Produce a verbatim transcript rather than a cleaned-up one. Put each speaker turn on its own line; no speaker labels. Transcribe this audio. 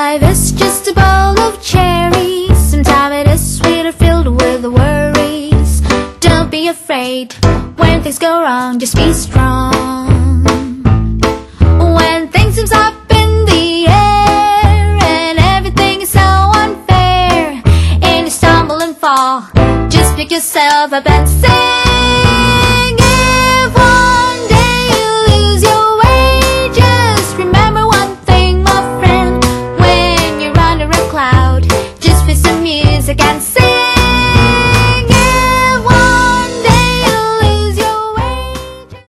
Life is just a bowl of cherries. Sometimes it is sweet or filled with worries. Don't be afraid when things go wrong, just be strong. When things seem up in the air and everything is so unfair, and you stumble and fall, just pick yourself up and say